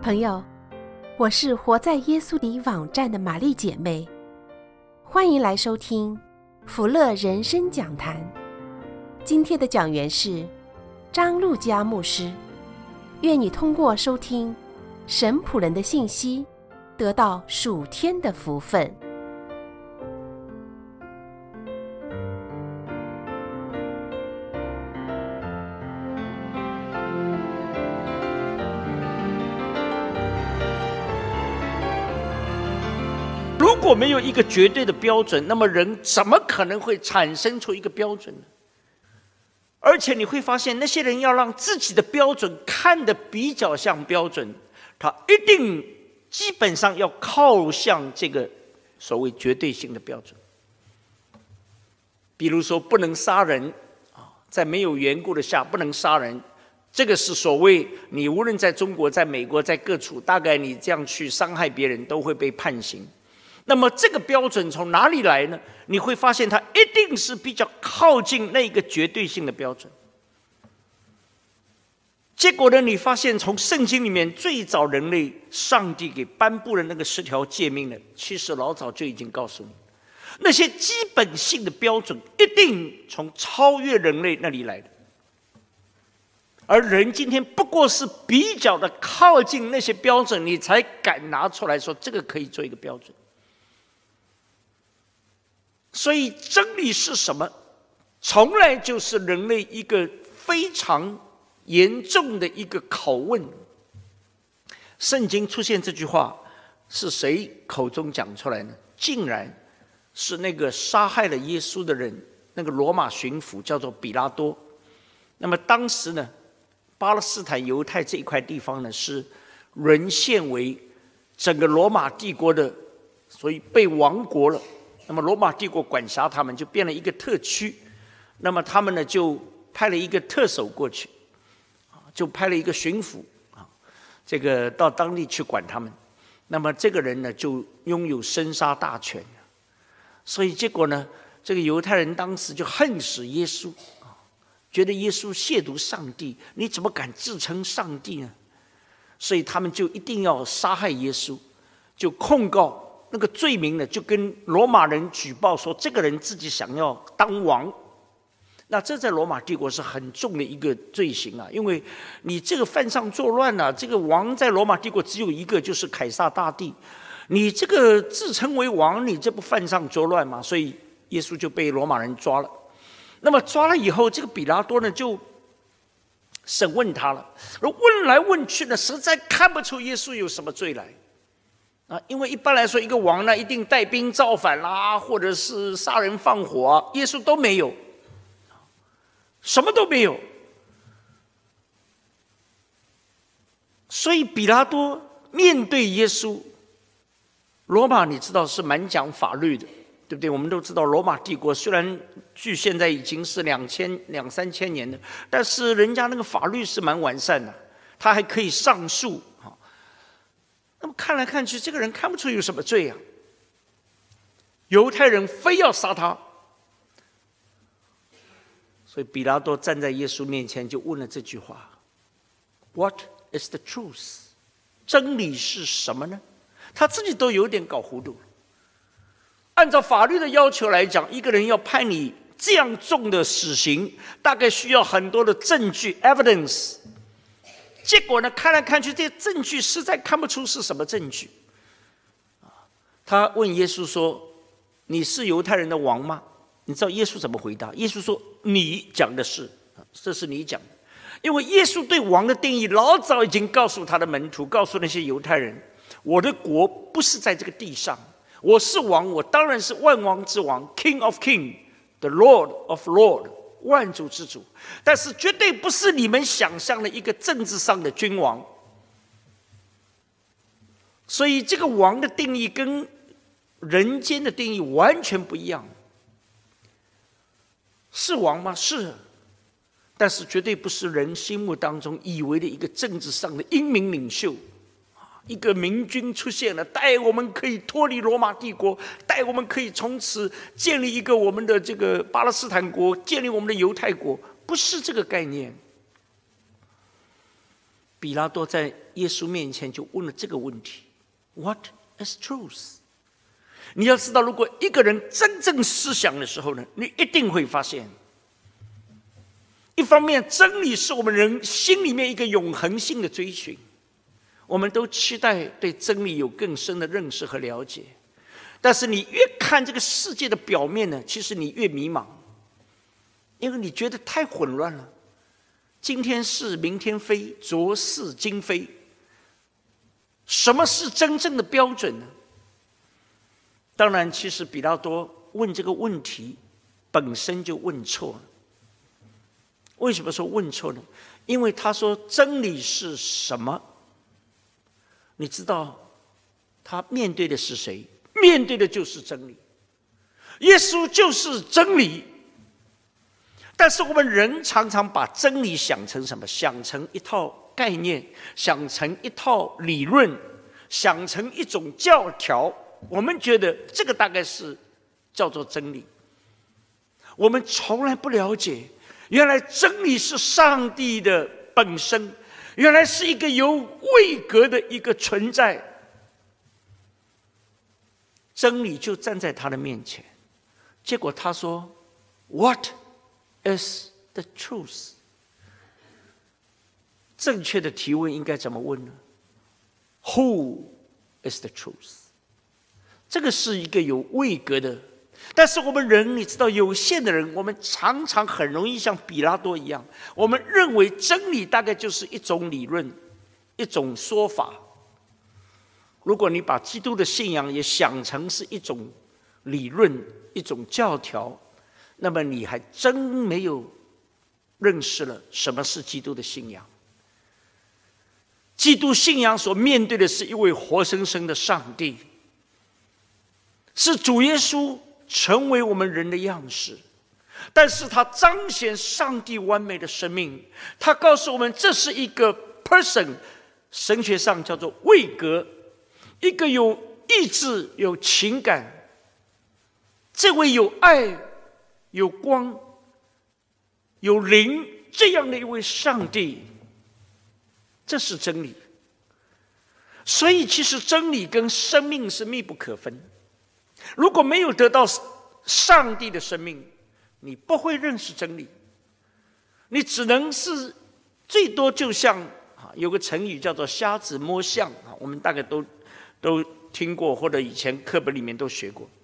朋友，我是活在耶稣里网站的玛丽姐妹，欢迎来收听福乐人生讲坛。今天的讲员是张路嘉牧师。愿你通过收听神仆人的信息，得到属天的福分。 如果没有一个绝对的标准，那么人怎么可能会产生出一个标准呢？而且你会发现，那些人要让自己的标准看得比较像标准，他一定基本上要靠向这个所谓绝对性的标准。比如说，不能杀人在没有缘故的下不能杀人，这个是所谓你无论在中国、在美国、在各处，大概你这样去伤害别人都会被判刑。那么这个标准从哪里来呢？你会发现它一定是比较靠近那个绝对性的标准。结果呢，你发现从圣经里面最早人类上帝给颁布的那个10条诫命呢，其实老早就已经告诉你，那些基本性的标准一定从超越人类那里来的。而人今天不过是比较的靠近那些标准，你才敢拿出来说这个可以做一个标准。所以真理是什么？从来就是人类一个非常严重的一个拷问。圣经出现这句话是谁口中讲出来呢？竟然是那个杀害了耶稣的人，那个罗马巡抚叫做比拉多。那么当时呢，巴勒斯坦犹太这一块地方呢，是沦陷为整个罗马帝国的，所以被亡国了。那么罗马帝国管辖他们，就变了一个特区。那么他们呢，就派了一个特首过去，就派了一个巡抚这个到当地去管他们。那么这个人呢，就拥有生杀大权。所以结果呢，这个犹太人当时就恨死耶稣，觉得耶稣亵渎上帝，你怎么敢自称上帝呢？所以他们就一定要杀害耶稣，就控告。那个罪名呢，就跟罗马人举报说，这个人自己想要当王。那这在罗马帝国是很重的一个罪行啊，因为你这个犯上作乱啊，这个王在罗马帝国只有一个，就是凯撒大帝。你这个自称为王，你这不犯上作乱吗？所以耶稣就被罗马人抓了。那么抓了以后，这个比拉多呢就审问他了，问来问去呢，实在看不出耶稣有什么罪来。因为一般来说，一个王呢一定带兵造反啦，或者是杀人放火耶稣都没有，什么都没有。所以比拉多面对耶稣，罗马你知道是蛮讲法律的，对不对？我们都知道罗马帝国虽然距现在已经是2、3千年了，但是人家那个法律是蛮完善的，他还可以上诉。那么看来看去，这个人看不出有什么罪啊。犹太人非要杀他，所以比拉多站在耶稣面前就问了这句话 ：What is the truth？ 真理是什么呢？他自己都有点搞糊涂。按照法律的要求来讲，一个人要判你这样重的死刑，大概需要很多的证据 （evidence）。结果呢，看来看去，这些证据实在看不出是什么证据。他问耶稣说：“你是犹太人的王吗？”你知道耶稣怎么回答？耶稣说：“你讲的是，这是你讲的。”因为耶稣对王的定义老早已经告诉他的门徒，告诉那些犹太人：“我的国不是在这个地上，我是王，我当然是万王之王 ，King of King， the Lord of Lord。”万主之主，但是绝对不是你们想象的一个政治上的君王。所以这个王的定义跟人间的定义完全不一样。是王吗？是，但是绝对不是人心目当中以为的一个政治上的英明领袖。一个明君出现了，带我们可以脱离罗马帝国，带我们可以从此建立一个我们的这个巴勒斯坦国，建立我们的犹太国，不是这个概念。 比拉多在耶稣面前就问了这个问题 ：What is truth？ 你要知道，如果一个人真正思想的时候呢，你一定会发现，一方面真理是我们人心里面一个永恒性的追寻，我们都期待对真理有更深的认识和了解。但是你越看这个世界的表面呢，其实你越迷茫，因为你觉得太混乱了。今天是，明天非，昨是，今非。什么是真正的标准呢？当然，其实比拉多问这个问题本身就问错了。为什么说问错呢？因为他说真理是什么？你知道他面对的是谁？面对的就是真理。耶稣就是真理。但是我们人常常把真理想成什么？想成一套概念，想成一套理论，想成一种教条。我们觉得这个大概是叫做真理。我们从来不了解，原来真理是上帝的本身，原来是一个有位格的一个存在。真理就站在他的面前，结果他说 What is the truth？ 正确的提问应该怎么问呢？ Who is the truth？ 这个是一个有位格的。但是我们人，你知道，有限的人，我们常常很容易像比拉多一样，我们认为真理大概就是一种理论，一种说法。如果你把基督的信仰也想成是一种理论、一种教条，那么你还真没有认识了什么是基督的信仰。基督信仰所面对的是一位活生生的上帝，是主耶稣成为我们人的样式，但是他彰显上帝完美的生命。他告诉我们，这是一个 person， 神学上叫做位格，一个有意志、有情感，这位有爱、有光、有灵这样的一位上帝，这是真理。所以其实真理跟生命是密不可分。如果没有得到上帝的生命，你不会认识真理，你只能是最多就像有个成语叫做瞎子摸象，我们大概都听过，或者以前课本里面都学过。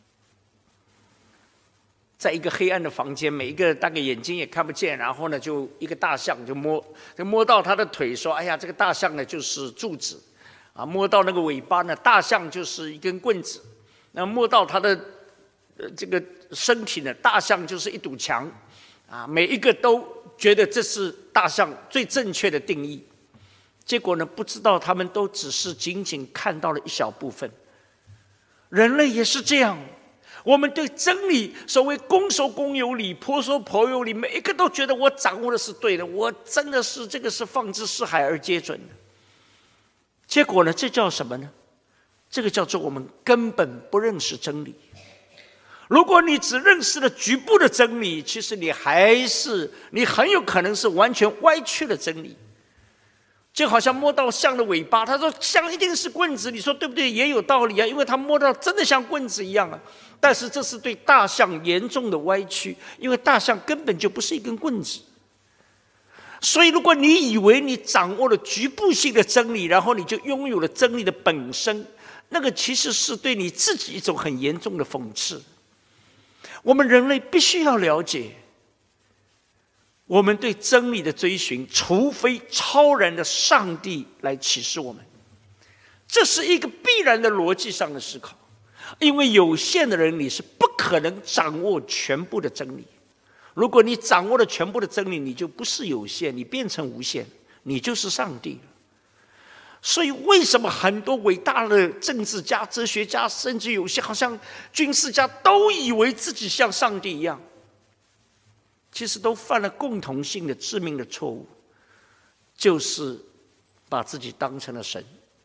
在一个黑暗的房间，每一个大概眼睛也看不见，然后呢，就一个大象就摸到他的腿，说：“哎呀，这个大象呢就是柱子啊。”摸到那个尾巴呢，大象就是一根棍子。那摸到他的这个身体呢，大象就是一堵墙啊。每一个都觉得这是大象最正确的定义，结果呢，不知道他们都只是仅仅看到了一小部分。人类也是这样。我们对真理，所谓公说公有理，婆说婆有理，每一个都觉得我掌握的是对的，我真的是这个是放之四海而皆准的。结果呢，这叫什么呢？这个叫做我们根本不认识真理。如果你只认识了局部的真理，其实你很有可能是完全歪曲了真理。就好像摸到象的尾巴，他说象一定是棍子，你说对不对？也有道理啊，因为他摸到真的像棍子一样啊。但是这是对大象严重的歪曲，因为大象根本就不是一根棍子。所以如果你以为你掌握了局部性的真理，然后你就拥有了真理的本身，那个其实是对你自己一种很严重的讽刺。我们人类必须要了解，我们对真理的追寻，除非超然的上帝来启示我们，这是一个必然的逻辑上的思考。因为有限的人，你是不可能掌握全部的真理。如果你掌握了全部的真理，你就不是有限，你变成无限，你就是上帝了。所以为什么很多伟大的政治家、哲学家，甚至有些好像军事家，都以为自己像上帝一样，其实都犯了共同性的致命的错误，就是把自己当成了神。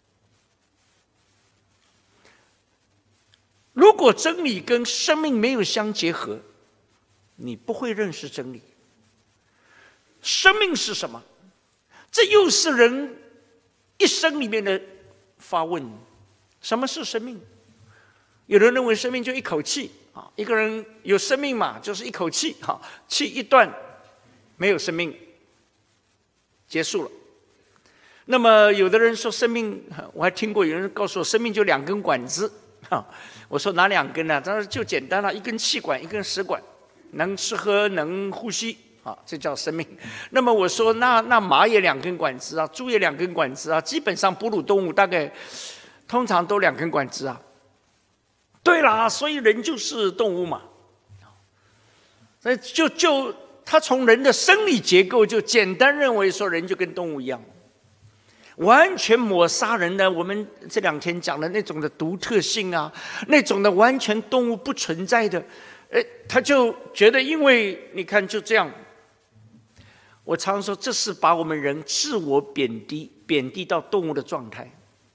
如果真理跟生命没有相结合，你不会认识真理。生命是什么？ 这又是人一生里面的发问：什么是生命？有人认为生命就一口气啊，一个人有生命嘛，就是一口气，气一断，没有生命，结束了。那么有的人说生命，我还听过有人告诉我，生命就2根管子。我说哪2根呢？他说就简单了，一根气管，一根食管，能吃喝，能呼吸，这叫生命。那么我说那马也2根管子啊，猪也2根管子啊，基本上哺乳动物大概通常都2根管子啊。对啦，所以人就是动物嘛。所以他从人的生理结构就简单认为说人就跟动物一样。完全抹杀人的，我们这2天讲的那种的独特性啊，那种的完全动物不存在的，他就觉得，因为你看就这样。我常说，这是把我们人自我贬低到动物的状态。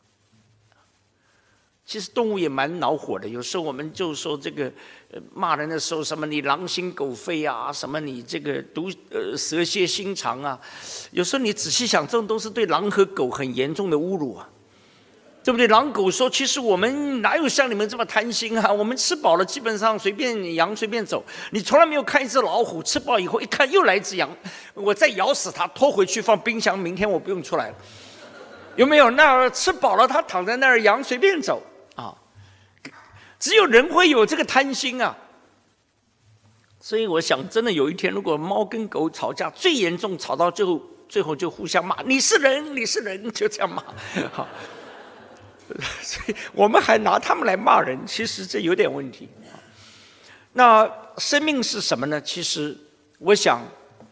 其实动物也蛮恼火的，有时候我们就说这个骂人的时候，什么你狼心狗肺啊，什么你这个蛇蝎心肠啊，有时候你仔细想，这种都是对狼和狗很严重的侮辱啊，对不对？狼狗说，其实我们哪有像你们这么贪心啊？我们吃饱了，基本上随便羊随便走，你从来没有看一只老虎吃饱以后一看又来一只羊，我再咬死它，拖回去放冰箱，明天我不用出来了，有没有？那吃饱了，它躺在那儿，羊随便走。只有人会有这个贪心啊，所以我想，真的有一天，如果猫跟狗吵架，最严重吵到最后就互相骂，你是人，你是人，就这样骂。好，所以我们还拿他们来骂人，其实这有点问题。那生命是什么呢？其实我想，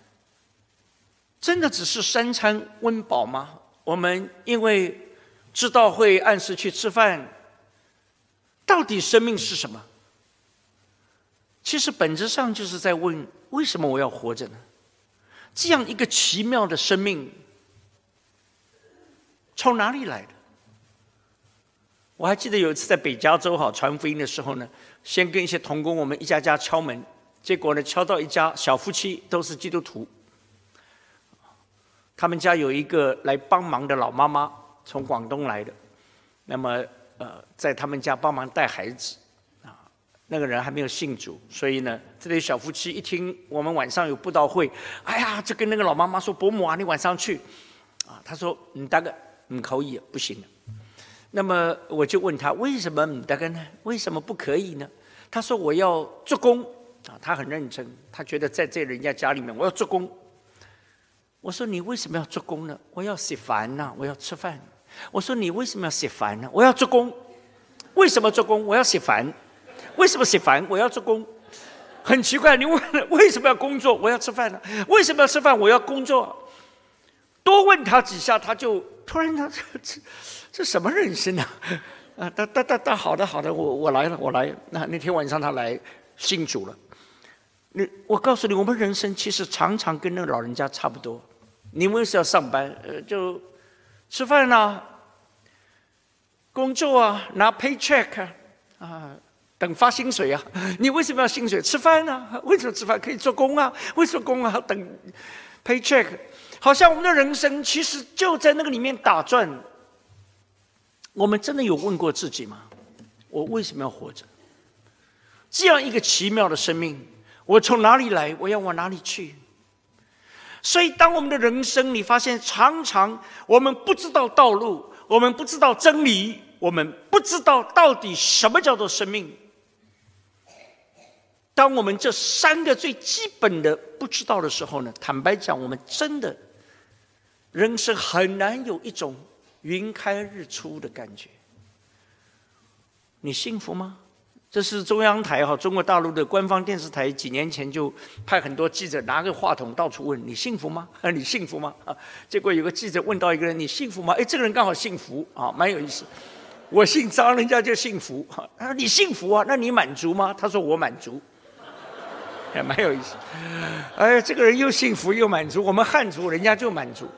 真的只是3餐温饱吗？我们因为知道会按时去吃饭。到底生命是什么？其实本质上就是在问：为什么我要活着呢？这样一个奇妙的生命，从哪里来的？我还记得有一次在北加州传福音的时候呢，先跟一些同工，我们一家家敲门，结果呢敲到一家小夫妻，都是基督徒。他们家有一个来帮忙的老妈妈，从广东来的，那么在他们家帮忙带孩子，那个人还没有信主，所以呢，这对小夫妻一听我们晚上有布道会，哎呀，就跟那个老妈妈说：“伯母啊，你晚上去。”他说：“大概可以，不行了。”那么我就问他：“为什么大概呢？为什么不可以呢？”他说：“我要做工。”他很认真，他觉得在人家家里面我要做工。我说：“你为什么要做工呢？”“我要洗饭呐，我要吃饭。”我说：“你为什么要洗饭呢？”“我要做工。”“为什么做工？”“我要洗饭。”“为什么洗饭？”“我要做工。”很奇怪，你问为什么要工作？“我要吃饭呢。”“为什么要吃饭？”“我要工作。”多问他几下，他就突然这什么人生啊？好的，我来了，我来。那天晚上他来信主了。我告诉你，我们人生其实常常跟那个老人家差不多。你为什么要上班？就吃饭啊，工作啊，拿 paycheck 啊，等发薪水啊。你为什么要薪水？吃饭啊？为什么吃饭？可以做工啊？为什么工啊？等 paycheck。好像我们的人生其实就在那个里面打转。我们真的有问过自己吗？我为什么要活着？这样一个奇妙的生命，我从哪里来？我要往哪里去？所以当我们的人生，你发现常常我们不知道道路，我们不知道真理，我们不知道到底什么叫做生命。当我们这3个最基本的不知道的时候呢，坦白讲，我们真的人生很难有一种云开日出的感觉。你幸福吗？这是中央台中国大陆的官方电视台，几年前就派很多记者拿个话筒到处问：“你幸福吗？你幸福吗？”结果有个记者问到一个人：“你幸福吗？”这个人刚好幸福蛮有意思。我姓张，人家就幸福。他说：“你幸福啊？那你满足吗？”他说：“我满足。”也蛮有意思。这个人又幸福又满足，我们汉族人家就满足。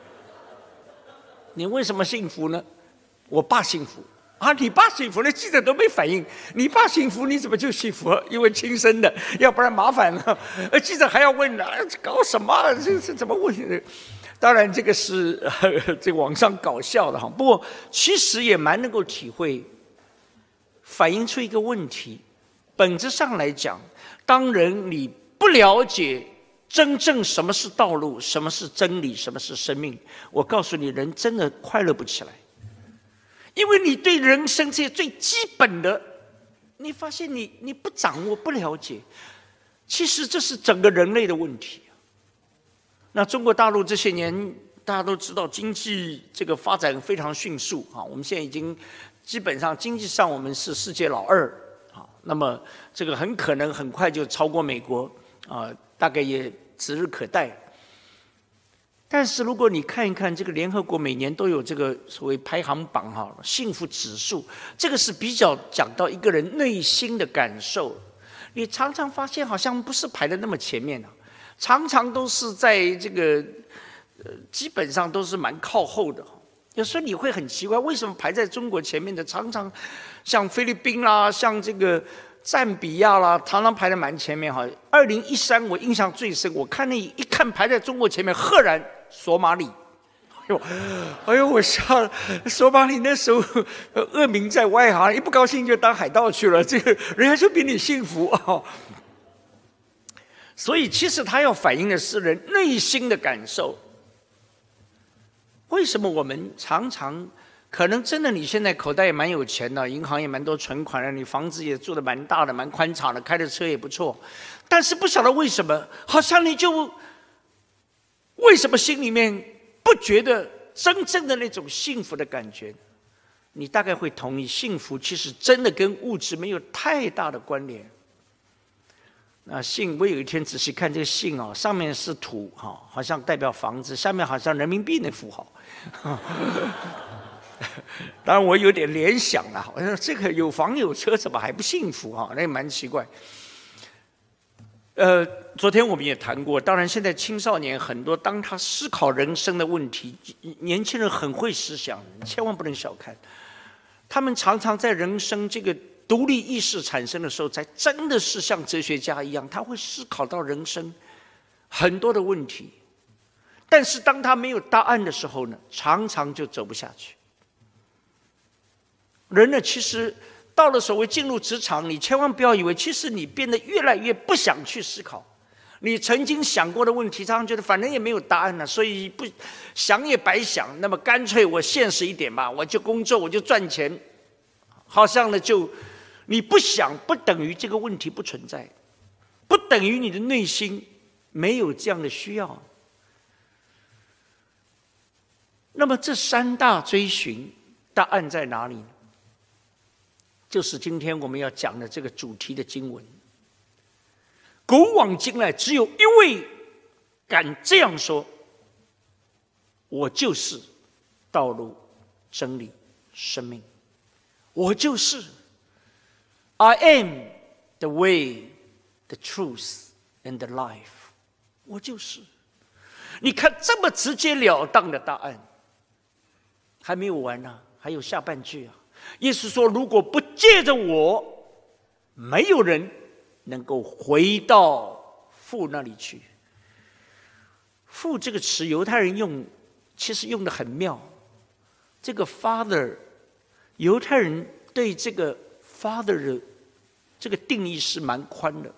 你为什么幸福呢？我爸幸福。你爸幸福，那记者都没反应。你爸幸福，你怎么就幸福？因为亲生的，要不然麻烦了。记者还要问搞什么？这怎么问？ 当然这个是这网上搞笑的哈，不过其实也蛮能够体会，反映出一个问题。本质上来讲，当人你不了解真正什么是道路，什么是真理，什么是生命，我告诉你，人真的快乐不起来。因为你对人生这些最基本的，你发现你不掌握、不了解，其实这是整个人类的问题。那中国大陆这些年，大家都知道经济这个发展非常迅速啊，我们现在已经基本上经济上我们是世界老二啊，那么这个很可能很快就超过美国啊，大概也指日可待。但是如果你看一看这个联合国每年都有这个所谓排行榜哈，幸福指数，这个是比较讲到一个人内心的感受，你常常发现好像不是排得那么前面啊。常常都是在这个基本上都是蛮靠后的。有时候你会很奇怪，为什么排在中国前面的常常像菲律宾啦，像这个赞比亚啦，常常排得蛮前面哈。2013我印象最深，我看那一看排在中国前面，赫然索马里。哎呦，我笑了！索马里那时候恶名在外哈，一不高兴就当海盗去了，这个人家就比你幸福啊。所以，其实它要反映的是人内心的感受。为什么我们常常可能真的你现在口袋也蛮有钱的，银行也蛮多存款的，你房子也住得蛮大的、蛮宽敞的，开的车也不错，但是不晓得为什么，好像你就为什么心里面不觉得真正的那种幸福的感觉？你大概会同意，幸福其实真的跟物质没有太大的关联。那姓，我有一天仔细看这个姓啊，上面是土哈，好像代表房子，下面好像人民币那符号。当然我有点联想了，我说这个有房有车怎么还不幸福啊？那也蛮奇怪。昨天我们也谈过，当然现在青少年很多，当他思考人生的问题，年轻人很会思想，千万不能小看。他们常常在人生这个独立意识产生的时候，才真的是像哲学家一样，他会思考到人生很多的问题。但是当他没有答案的时候呢，常常就走不下去。人呢，其实到了所谓进入职场，你千万不要以为，其实你变得越来越不想去思考。你曾经想过的问题，常常觉得反正也没有答案了，所以不想也白想。那么干脆我现实一点吧，我就工作，我就赚钱。好像呢，就你不想，不等于这个问题不存在，不等于你的内心没有这样的需要。那么这三大追寻，答案在哪里呢？就是今天我们要讲的这个主题的经文。古往今来，只有一位敢这样说：我就是道路、真理、生命。我就是 I am the way, the truth, and the life。 我就是。你看这么直截了当的答案，还没有完啊，还有下半句啊。耶稣说，如果不借着我，没有人能够回到父那里去。父这个词犹太人用，其实用得很妙。这个 father， 犹太人对这个 father 的这个定义是蛮宽的。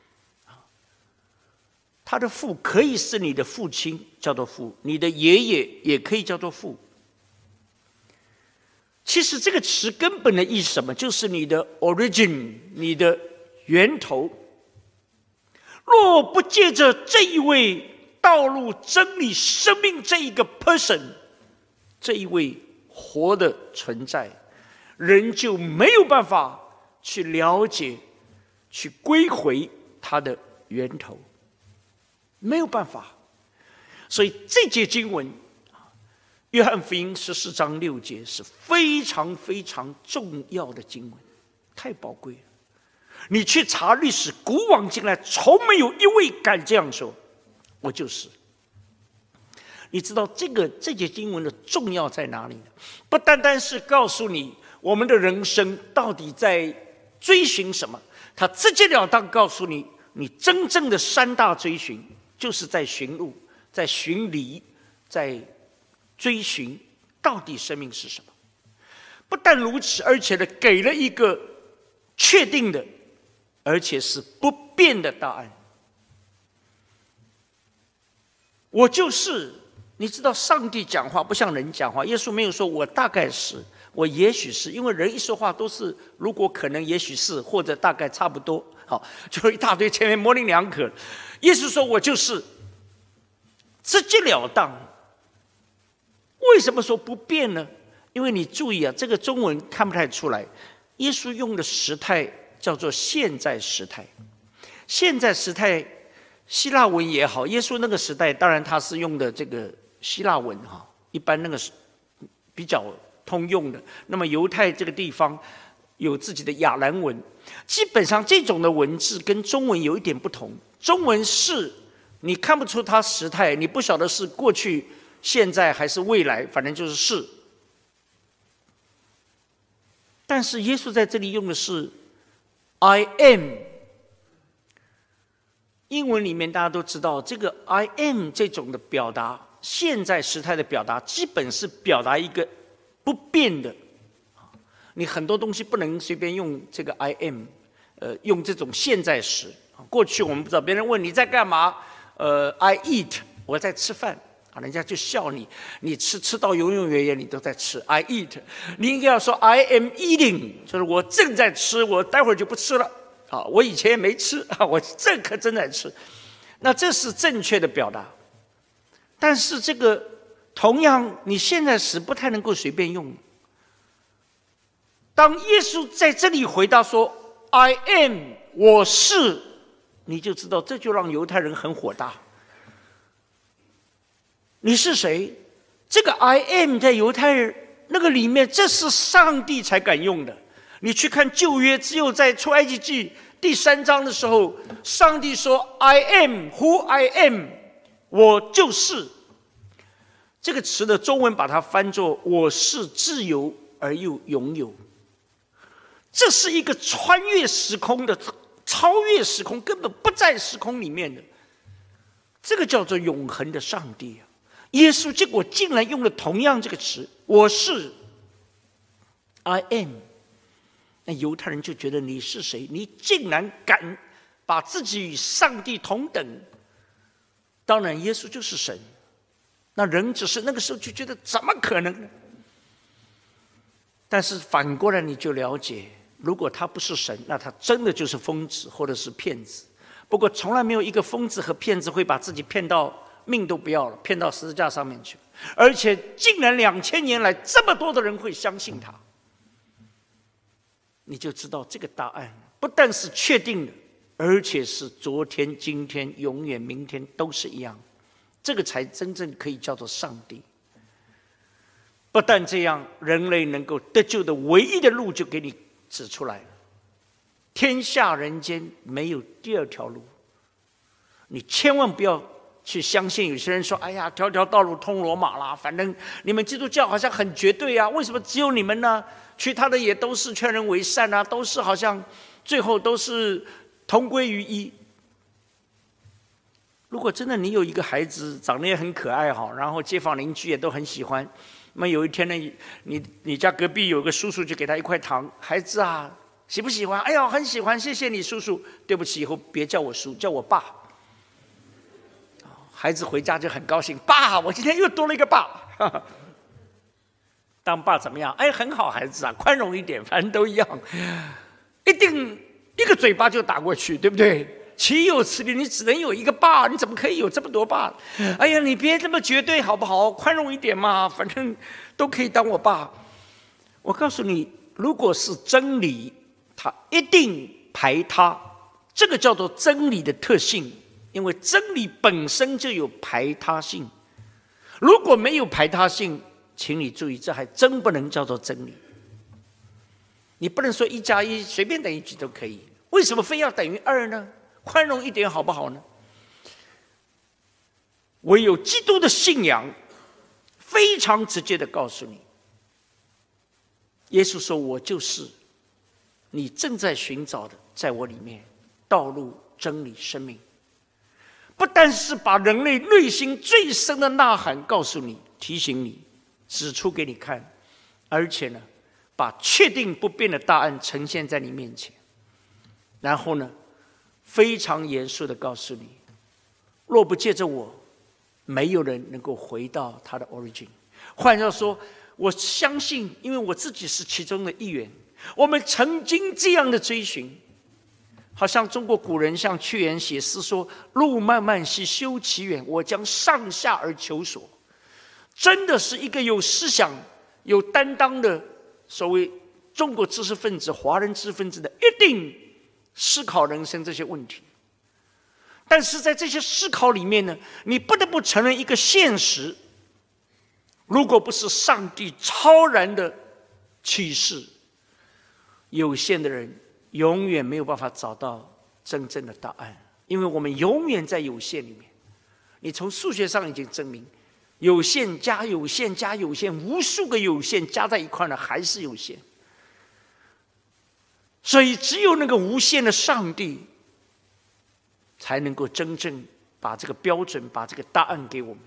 他的父可以是你的父亲，叫做父；你的爷爷也可以叫做父。其实这个词根本的意思什么？就是你的 origin， 你的源头。若不借着这一位道路、真理、生命这一个 person， 这一位活的存在，人就没有办法去了解、去归回他的源头，没有办法。所以这节经文，约翰福音14章6节是非常非常重要的经文，太宝贵了。你去查历史，古往今来从没有一位敢这样说，我就是。你知道这节经文的重要在哪里呢？不单单是告诉你我们的人生到底在追寻什么，他直截了当告诉你，你真正的三大追寻就是在寻路，在寻理， 在追寻到底生命是什么。不但如此，而且呢，给了一个确定的，而且是不变的答案。我就是，你知道，上帝讲话不像人讲话。耶稣没有说我大概是，我也许是，因为人一说话都是如果可能，也许是，或者大概差不多，好，就一大堆前面模棱两可。耶稣说我就是，直截了当。为什么说不变呢？因为你注意啊，这个中文看不太出来。耶稣用的时态叫做现在时态，现在时态希腊文也好，耶稣那个时代当然他是用的这个希腊文哈，一般那个是比较通用的。那么犹太这个地方有自己的亚兰文，基本上这种的文字跟中文有一点不同。中文是你看不出它时态，你不晓得是过去、现在还是未来，反正就是是。但是耶稣在这里用的是 I am。 英文里面大家都知道，这个 I am 这种的表达，现在时态的表达，基本是表达一个不变的。你很多东西不能随便用这个 I am， 用这种现在时。过去我们不知道，别人问你在干嘛，I eat， 我在吃饭。人家就笑你，你吃到永永远远你都在吃 I eat。 你应该要说 I am eating， 就是我正在吃，我待会儿就不吃了，我以前也没吃，我这刻正在吃。那这是正确的表达。但是这个同样你现在时不太能够随便用。当耶稣在这里回答说 I am， 我是，你就知道这就让犹太人很火大。你是谁？这个 I am 在犹太人那个里面，这是上帝才敢用的。你去看旧约，只有在出埃及记第3章的时候，上帝说 I am who I am， 我就是。这个词的中文把它翻作我是自由而又拥有。这是一个穿越时空的，超越时空，根本不在时空里面的，这个叫做永恒的上帝啊。耶稣结果竟然用了同样这个词，我是 I am。 那犹太人就觉得你是谁？你竟然敢把自己与上帝同等。当然耶稣就是神，那人只是那个时候就觉得怎么可能呢？但是反过来你就了解，如果他不是神，那他真的就是疯子或者是骗子。不过从来没有一个疯子和骗子会把自己骗到命都不要了，骗到十字架上面去，而且竟然2000年来这么多的人会相信他，你就知道这个答案不但是确定的，而且是昨天、今天、永远、明天都是一样。这个才真正可以叫做上帝。不但这样，人类能够得救的唯一的路就给你指出来了，天下人间没有第二条路。你千万不要去相信有些人说，哎呀，条条道路通罗马啦，反正你们基督教好像很绝对啊，为什么只有你们呢？其他的也都是劝人为善啊，都是好像最后都是同归于一。如果真的你有一个孩子长得也很可爱哈，然后街坊邻居也都很喜欢，那么有一天呢，你家隔壁有个叔叔就给他一块糖，孩子啊，喜不喜欢？哎呀，很喜欢，谢谢你叔叔。对不起，以后别叫我叔，叫我爸。孩子回家就很高兴，爸，我今天又多了一个爸。当爸怎么样？哎，很好，孩子啊，宽容一点，反正都一样。一定一个嘴巴就打过去，对不对？岂有此理！你只能有一个爸，你怎么可以有这么多爸？哎呀，你别这么绝对好不好？宽容一点嘛，反正都可以当我爸。我告诉你，如果是真理，它一定排他，这个叫做真理的特性。因为真理本身就有排他性，如果没有排他性，请你注意，这还真不能叫做真理。你不能说1+1随便等于几都可以，为什么非要等于2呢？宽容一点好不好呢？唯有基督的信仰非常直接的告诉你，耶稣说我就是你正在寻找的，在我里面道路、真理、生命。 不但是把人类内心最深的呐喊告诉你、提醒你、指出给你看，而且呢，把确定不变的答案呈现在你面前，然后呢，非常严肃地告诉你：若不借着我，没有人能够回到他的 origin。换句话说，我相信，因为我自己是其中的一员，我们曾经这样的追寻。好像中国古人像屈原写诗说：“路漫漫其修其远，我将上下而求索。”真的是一个有思想、有担当的所谓中国知识分子、华人知识分子的，一定思考人生这些问题。但是在这些思考里面呢，你不得不承认一个现实：如果不是上帝超然的启示，有限的人永远没有办法找到真正的答案，因为我们永远在有限里面。你从数学上已经证明，有限加有限加有限，无数个有限加在一块呢，还是有限。所以，只有那个无限的上帝，才能够真正把这个标准、把这个答案给我们。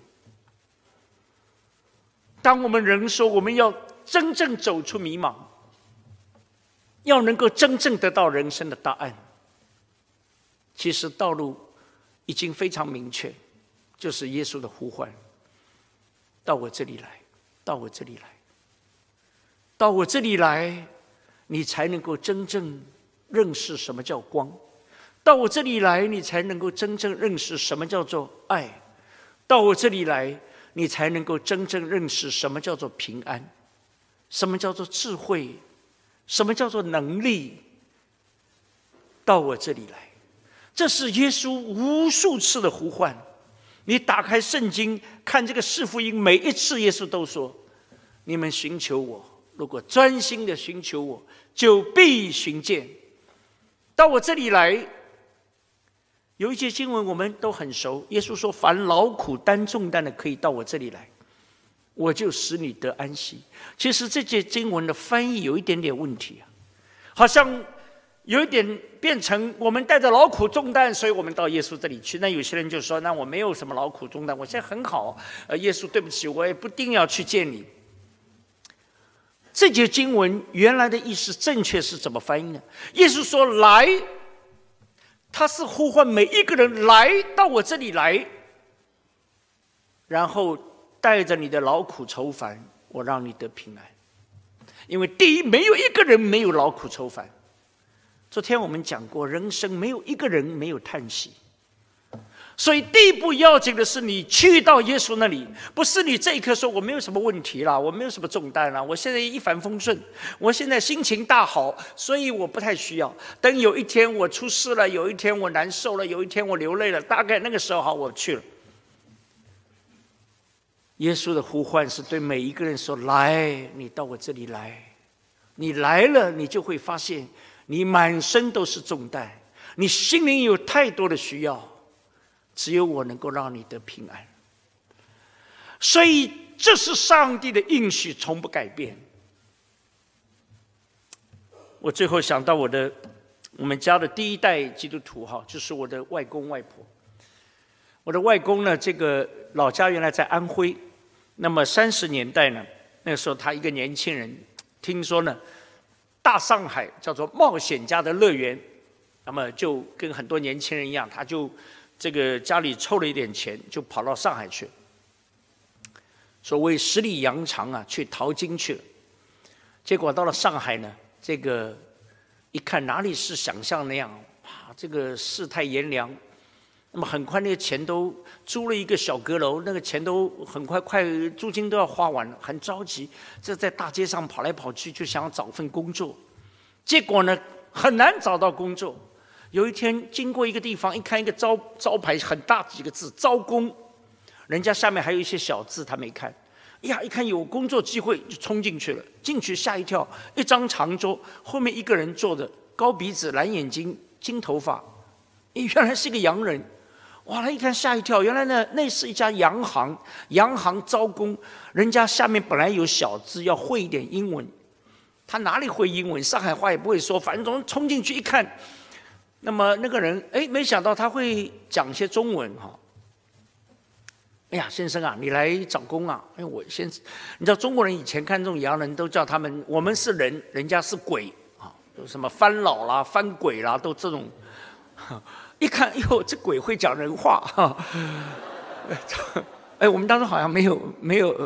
当我们人说我们要真正走出迷茫，要能够真正得到人生的答案，其实道路已经非常明确，就是耶稣的呼唤：到我这里来，到我这里来，到我这里来，你才能够真正认识什么叫光；到我这里来，你才能够真正认识什么叫做爱；到我这里来，你才能够真正认识什么叫做平安，什么叫做智慧，什么叫做能力。到我这里来，这是耶稣无数次的呼唤。你打开圣经看这个四福音，每一次耶稣都说：你们寻求我，如果专心的寻求我，就必寻见。到我这里来，有一节经文我们都很熟，耶稣说：凡劳苦担重担的，可以到我这里来，我就使你得安息。其实这节经文的翻译有一点点问题啊，好像有一点变成我们带着劳苦重担，所以我们到耶稣这里去。那有些人就说：那我没有什么劳苦重担，我现在很好。耶稣对不起，我也不一定要去见你。这节经文原来的意思正确是怎么翻译呢？耶稣说来，他是呼唤每一个人来到我这里来，然后带着你的劳苦愁烦，我让你得平安。因为第一，没有一个人没有劳苦愁烦。昨天我们讲过，人生没有一个人没有叹息。所以第一步要紧的是你去到耶稣那里，不是你这一刻说我没有什么问题啦，我没有什么重担啦，我现在一帆风顺，我现在心情大好，所以我不太需要。等有一天我出事了，有一天我难受了，有一天我流泪了，大概那个时候好，我去了。耶稣的呼唤是对每一个人说：来，你到我这里来。你来了，你就会发现你满身都是重担，你心灵有太多的需要，只有我能够让你得平安。所以这是上帝的应许，从不改变。我最后想到我们家的第一代基督徒哈，就是我的外公外婆。我的外公呢，这个老家原来在安徽，那么30年代呢，那个时候他一个年轻人，听说呢，大上海叫做冒险家的乐园，那么就跟很多年轻人一样，他就这个家里凑了一点钱，就跑到上海去，所谓十里洋场啊，去淘金去了。结果到了上海呢，这个一看哪里是想象那样啊，这个世态炎凉。那么很快那个钱都租了一个小阁楼，那个钱都很快租金都要花完了，很着急，这在大街上跑来跑去，就想要找份工作。结果呢，很难找到工作。有一天经过一个地方，一看一个招牌很大几个字“招工”，人家下面还有一些小字他没看。哎呀，一看有工作机会就冲进去了。进去吓一跳，一张长桌，后面一个人坐着，高鼻子、蓝眼睛、金头发，原来是一个洋人。哇！他一看吓一跳，原来那是一家洋行，洋行招工，人家下面本来有小字，要会一点英文，他哪里会英文？上海话也不会说，反正冲进去一看，那么那个人没想到他会讲些中文哈， 哎呀，先生啊，你来找工啊？哎，你知道中国人以前看这种洋人都叫他们，我们是人，人家是鬼啊，有什么番老啦、番鬼啦，都这种。一看，哟，这鬼会讲人话哈。哎，我们当时好像没有，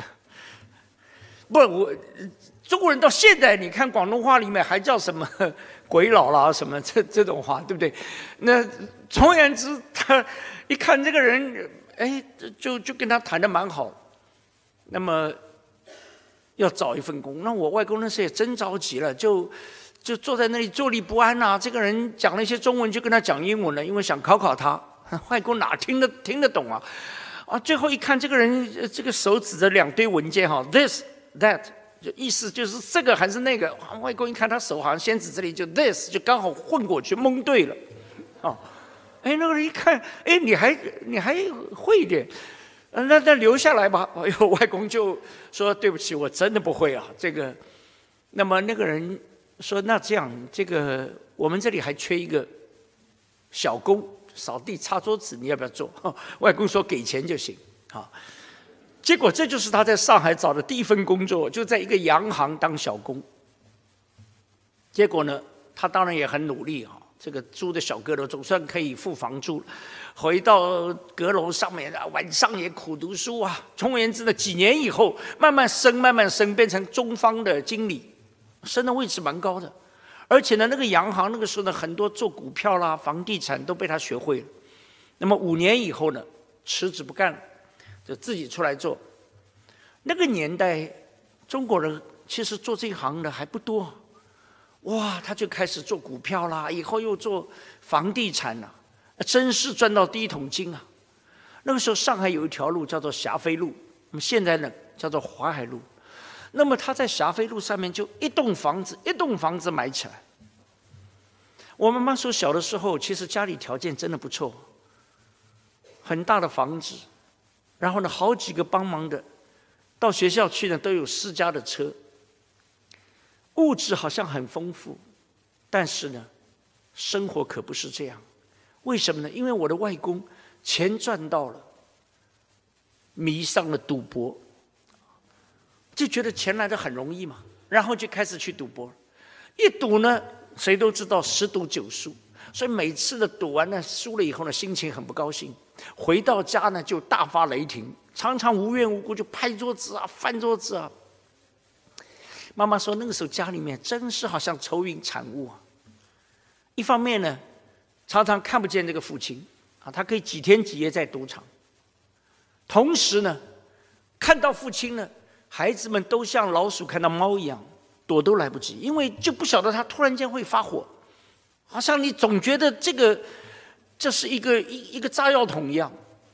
不，中国人到现在，你看广东话里面还叫什么鬼佬啦，什么这种话，对不对？那总而言之，他一看这个人，哎，就跟他谈得蛮好。那么要找一份工，那我外公那时也真着急了，就坐在那里坐立不安啊。这个人讲了一些中文，就跟他讲英文了，因为想考他。外公哪听得懂啊？啊，最后一看这个人，这个手指着2堆文件哈 ，this that。就意思就是这个还是那个，外公一看他手好像先指这里，就 this 就刚好混过去蒙对了，哦，哎，那个人一看，哎，你还会一点，那留下来吧。哎呦，外公就说对不起，我真的不会啊，这个。那么那个人说，那这样，这个我们这里还缺一个小工，扫地擦桌子，你要不要做？外公说给钱就行，啊。结果这就是他在上海找的第一份工作，就在一个洋行当小工。结果呢，他当然也很努力啊，这个租的小阁楼总算可以付房租，回到阁楼上面啊，晚上也苦读书啊。总而言之呢，几年以后，慢慢升，变成中方的经理，升的位置蛮高的。而且呢，那个洋行那个时候呢，很多做股票啦、房地产都被他学会了。那么5年以后呢，辞职不干了。就自己出来做。那个年代，中国人其实做这一行的还不多，哇，他就开始做股票啦，以后又做房地产啦，真是赚到第一桶金啊！那个时候上海有一条路叫做霞飞路，那么现在呢叫做淮海路。那么他在霞飞路上面就一栋房子买起来。我妈妈说小的时候，其实家里条件真的不错，很大的房子。然后呢，好几个帮忙的，到学校去呢都有私家的车，物质好像很丰富，但是呢，生活可不是这样。为什么呢？因为我的外公钱赚到了，迷上了赌博，就觉得钱来得很容易嘛，然后就开始去赌博。一赌呢，谁都知道10赌9输，所以每次的赌完呢，输了以后呢，心情很不高兴。回到家呢，就大发雷霆，常常无缘无故就拍桌子啊、翻桌子啊。妈妈说，那个时候家里面真是好像愁云惨雾啊。一方面呢，常常看不见这个父亲啊，他可以几天几夜在赌场；同时呢，看到父亲呢，孩子们都像老鼠看到猫一样，躲都来不及，因为就不晓得他突然间会发火，好像你总觉得这是一个炸药桶一样。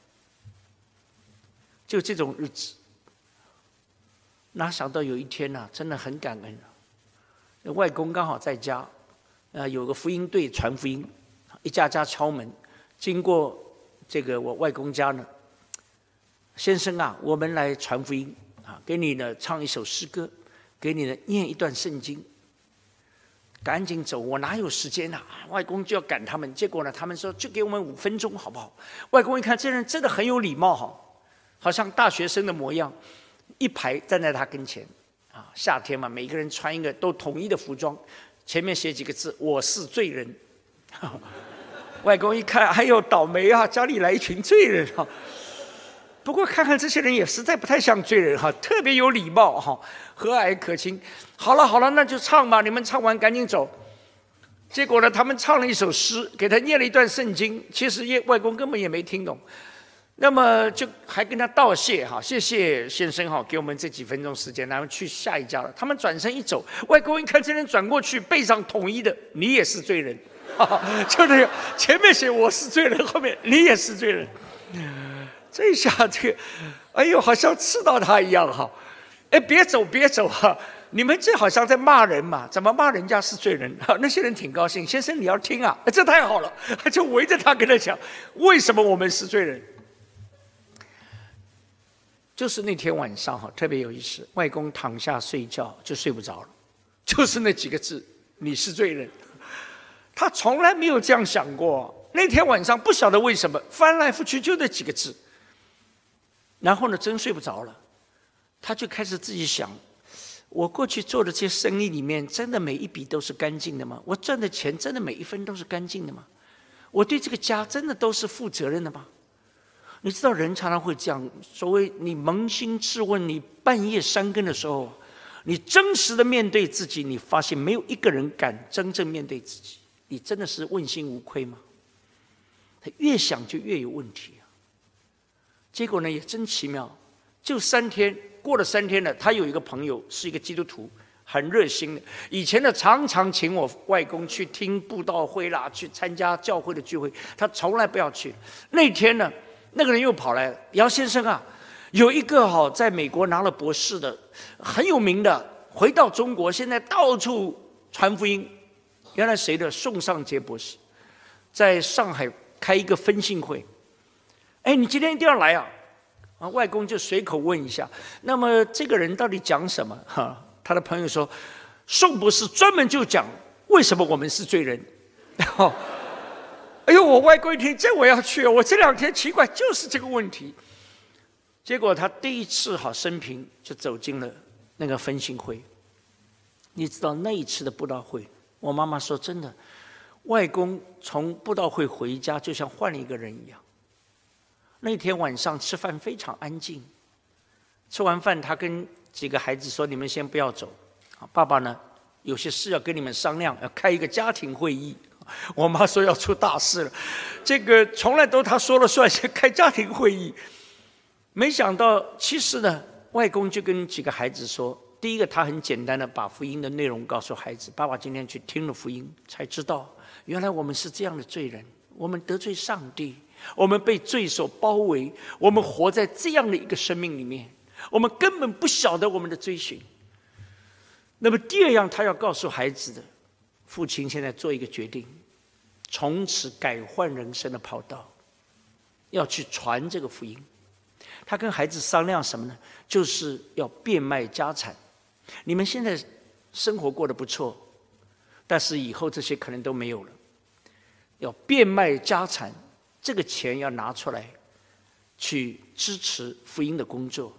就这种日子，哪想到有一天呢、真的很感恩啊！外公刚好在家，有个福音队传福音，一家家敲门，经过这个我外公家呢，先生啊，我们来传福音啊，给你呢唱一首诗歌，给你呢念一段圣经。赶紧走，我哪有时间啊？外公就要赶他们，结果呢，他们说就给我们5分钟好不好？外公一看这人真的很有礼貌哈，好像大学生的模样，一排站在他跟前啊。夏天嘛，每个人穿一个都统一的服装，前面写几个字：“我是罪人。”外公一看，哎呦，倒霉啊，家里来一群罪人啊！不过看看这些人也实在不太像罪人哈，特别有礼貌哈，和蔼可亲。好了，那就唱吧，你们唱完赶紧走。结果呢，他们唱了一首诗，给他念了一段圣经，其实外公根本也没听懂。那么就还跟他道谢哈，谢谢先生哈，给我们这几分钟时间，然后去下一家了。他们转身一走，外公一看这人转过去，背上统一的“你也是罪人”，就那个前面写“我是罪人”，后面“你也是罪人”。这一下这个，哎呦，好像刺到他一样哈！哎，别走哈！你们这好像在骂人嘛？怎么骂人家是罪人？那些人挺高兴，先生你要听啊，这太好了，就围着他跟他讲，为什么我们是罪人？就是那天晚上哈，特别有意思，外公躺下睡觉就睡不着了，就是那几个字：你是罪人。他从来没有这样想过。那天晚上不晓得为什么翻来覆去就那几个字。 然后呢，真睡不着了，他就开始自己想：我过去做的这些生意里面，真的每一笔都是干净的吗？我赚的钱真的每一分都是干净的吗？我对这个家真的都是负责任的吗？你知道人常常会这样，所谓你扪心自问，你半夜三更的时候，你真实的面对自己，你发现没有一个人敢真正面对自己，你真的是问心无愧吗？他越想就越有问题啊。结果呢也真奇妙，就3天，过了3天了，他有一个朋友是一个基督徒，很热心的，以前呢常常请我外公去听布道会啦，去参加教会的聚会，他从来不要去。那天呢，那个人又跑来，姚先生啊，有一个在美国拿了博士的，很有名的，回到中国现在到处传福音。原来谁的？宋尚杰博士，在上海开一个分信会。哎，你今天一定要来啊！外公就随口问一下，那么这个人到底讲什么？他的朋友说，宋博士专门就讲为什么我们是罪人。哎呦，我外公一听，这我要去，我这2天奇怪就是这个问题。结果他第一次生平就走进了那个分信会。你知道那一次的布道会，我妈妈说真的，外公从布道会回家就像换了一个人一样。那天晚上吃饭非常安静，吃完饭他跟几个孩子说：“你们先不要走，爸爸呢有些事要跟你们商量，要开一个家庭会议。”我妈说要出大事了，这个从来都他说了算，先开家庭会议。没想到，其实呢，外公就跟几个孩子说，第一个他很简单的把福音的内容告诉孩子，爸爸今天去听了福音，才知道原来我们是这样的罪人，我们得罪上帝，我们被罪所包围，我们活在这样的一个生命里面，我们根本不晓得我们的追寻。那么第二样他要告诉孩子的，父亲现在做一个决定，从此改换人生的跑道，要去传这个福音。他跟孩子商量什么呢？就是要变卖家产。你们现在生活过得不错，但是以后这些可能都没有了，要变卖家产，这个钱要拿出来去支持福音的工作。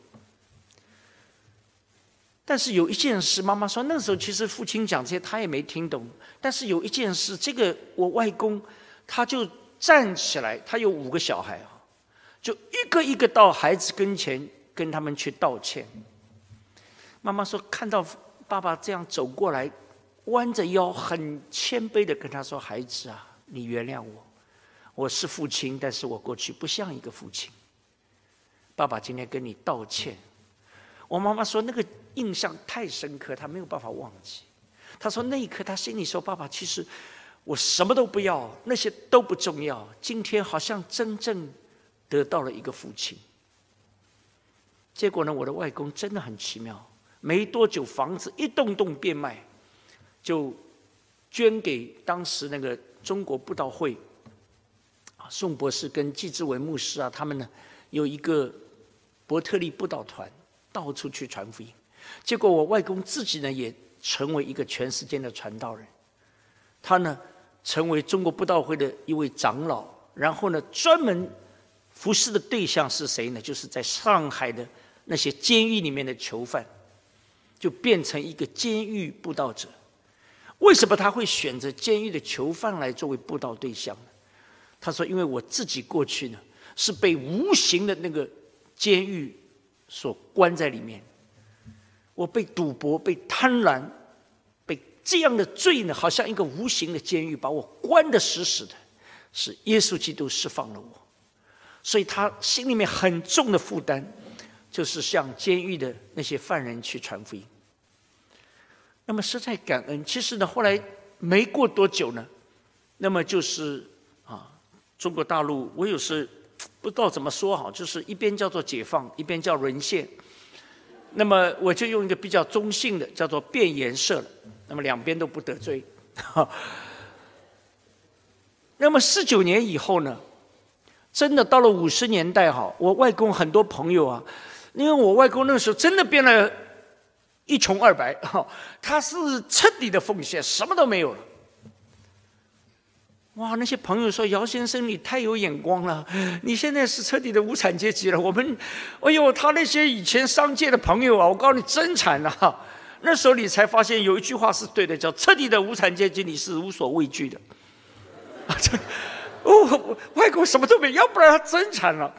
但是有一件事，妈妈说那时候其实父亲讲这些他也没听懂，但是有一件事，这个我外公他就站起来，他有5个小孩就一个一个到孩子跟前跟他们去道歉。妈妈说看到爸爸这样走过来，弯着腰很谦卑的跟他说：“孩子啊，你原谅我，我是父亲，但是我过去不像一个父亲。爸爸今天跟你道歉。”我妈妈说那个印象太深刻，她没有办法忘记。她说那一刻她心里说：“爸爸，其实我什么都不要，那些都不重要，今天好像真正得到了一个父亲。”结果呢，我的外公真的很奇妙，没多久房子一栋栋变卖，就捐给当时那个中国布道会。宋博士跟季志伟牧师他们呢有一个伯特利布道团，到处去传福音。结果我外公自己呢也成为一个全世界的传道人。他呢成为中国布道会的一位长老，然后呢专门服侍的对象是谁呢？就是在上海的那些监狱里面的囚犯，就变成一个监狱布道者。为什么他会选择监狱的囚犯来作为布道对象呢？他说：“因为我自己过去呢是被无形的那个监狱所关在里面，我被赌博、被贪婪、被这样的罪呢，好像一个无形的监狱把我关得死死的。是耶稣基督释放了我，所以他心里面很重的负担，就是向监狱的那些犯人去传福音。那么实在感恩。其实呢，后来没过多久呢，那么就是中国大陆，我有时不知道怎么说好，就是一边叫做解放，一边叫沦陷。那么我就用一个比较中性的，叫做变颜色了。那么两边都不得罪。那么49年以后呢，真的到了50年代我外公很多朋友因为我外公那时候真的变了一穷二白，他是彻底的奉献，什么都没有了。 哇，那些朋友说：“姚先生，你太有眼光了，你现在是彻底的无产阶级了。我们，哎呦，他那些以前商界的朋友啊，我告诉你，真惨啊！那时候你才发现有一句话是对的，叫彻底的无产阶级，你是无所畏惧的。外国什么都没有，要不然他真惨了。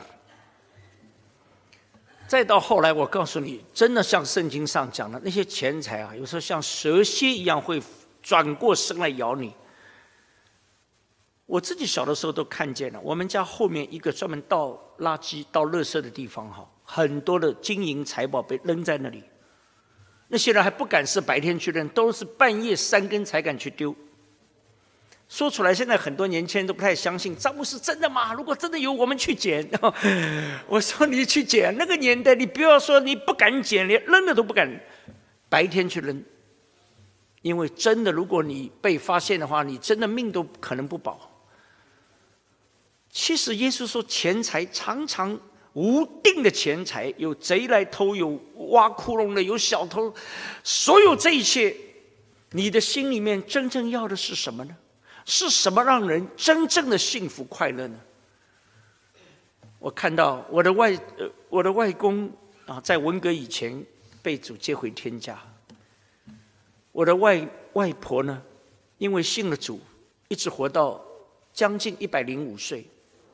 再到后来，我告诉你，真的像圣经上讲的，那些钱财啊，有时候像蛇蝎一样会转过身来咬你。我自己小的时候都看见了，我们家后面一个专门倒垃圾、倒垃圾的地方，很多的金银财宝被扔在那里。那些人还不敢是白天去扔，都是半夜3更才敢去丢。说出来，现在很多年轻人都不太相信，张牧师真的吗？如果真的有，我们去捡。我说你去捡，那个年代你不要说你不敢捡，连扔了都不敢，白天去扔，因为真的，如果你被发现的话，你真的命都可能不保。其实耶稣说，钱财常常无定的钱财，有贼来偷，有挖窟窿的，有小偷，所有这一切，你的心里面真正要的是什么呢？是什么让人真正的幸福快乐呢？我看到我的外公啊，在文革以前被主接回天家。我的外婆呢，因为信了主，一直活到将近105岁。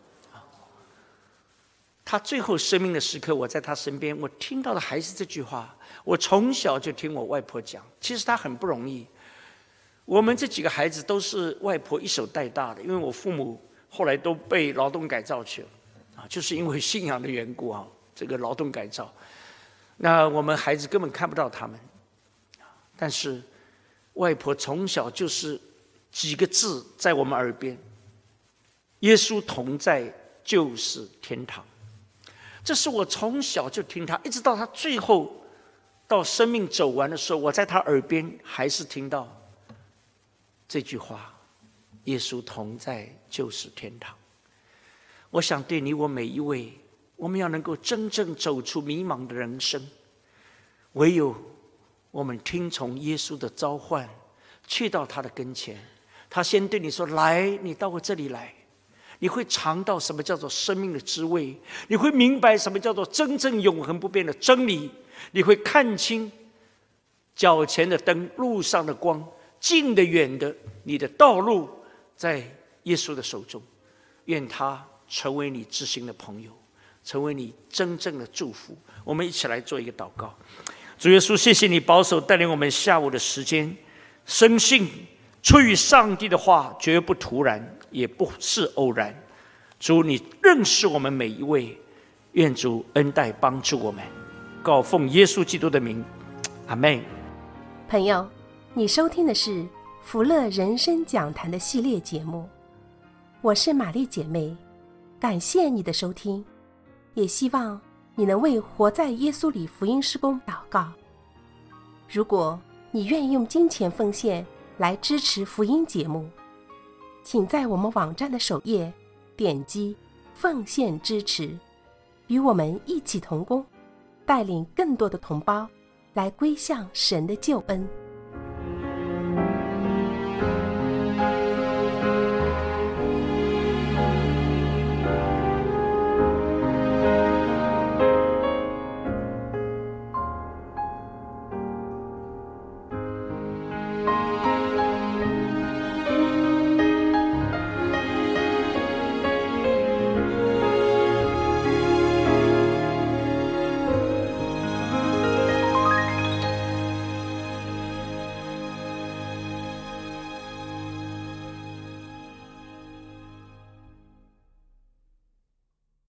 他最后生命的时刻，我在他身边，我听到的还是这句话。我从小就听我外婆讲，其实她很不容易。我们这几个孩子都是外婆一手带大的，因为我父母后来都被劳动改造去了，就是因为信仰的缘故啊，这个劳动改造。那我们孩子根本看不到他们，但是外婆从小就是几个字在我们耳边：耶稣同在就是天堂。这是我从小就听他，一直到他最后到生命走完的时候，我在他耳边还是听到这句话：耶稣同在就是天堂。我想对你我每一位，我们要能够真正走出迷茫的人生，唯有我们听从耶稣的召唤，去到他的跟前，他先对你说：来，你到我这里来，你会尝到什么叫做生命的滋味，你会明白什么叫做真正永恒不变的真理，你会看清脚前的灯，路上的光，近的远的，你的道路在耶稣的手中。愿他成为你知心的朋友，成为你真正的祝福。我们一起来做一个祷告。主耶稣，谢谢你保守带领我们下午的时间，深信出于上帝的话绝不突然，也不是偶然。主，你认识我们每一位，愿主恩待帮助我们。告奉耶稣基督的名，阿们。 朋友，你收听的是福乐人生讲坛的系列节目，我是玛丽姐妹，感谢你的收听，也希望你能为活在耶稣里福音事工祷告。如果你愿意用金钱奉献来支持福音节目，请在我们网站的首页点击奉献支持，与我们一起同工，带领更多的同胞来归向神的救恩。